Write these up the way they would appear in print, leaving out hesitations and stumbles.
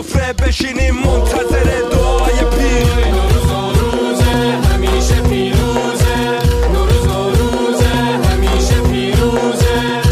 سفره بشینیم منتظر دعای پیر. نوروز نوروزه همیشه پیروزه، نوروز نوروزه همیشه پیروزه.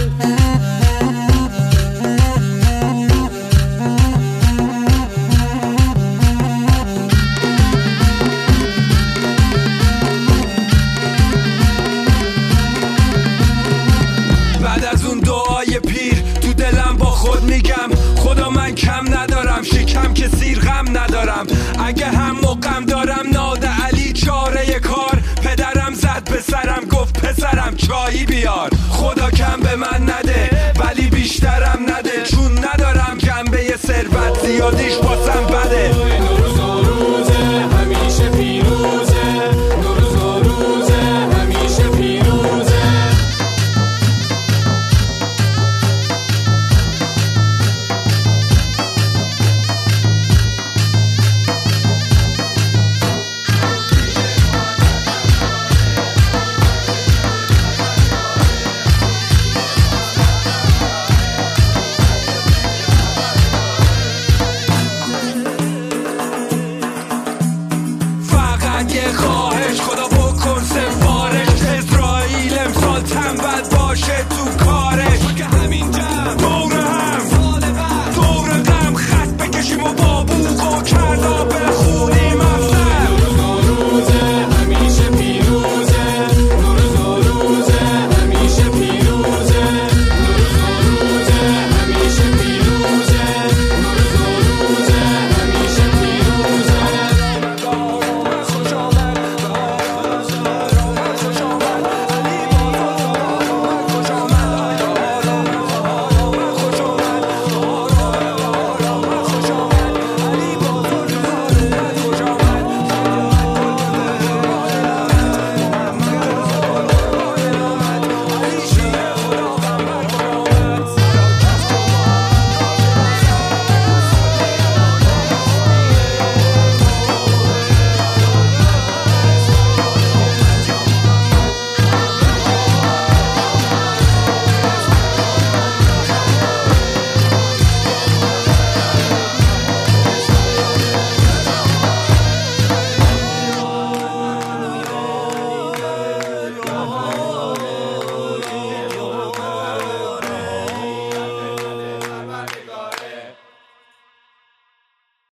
بعد از اون دعای پیر تو دلم با خود میگم خدا من کم ندارم، شکم که سیر غم ندارم. اگه هم مقم دارم ناده علی چاره کار، پدرم زد به سرم گفت پسرم چایی بیار. خدا کم به من نده ولی بیشترم نده، چون ندارم جنبه ثروت زیادیش باسم بده.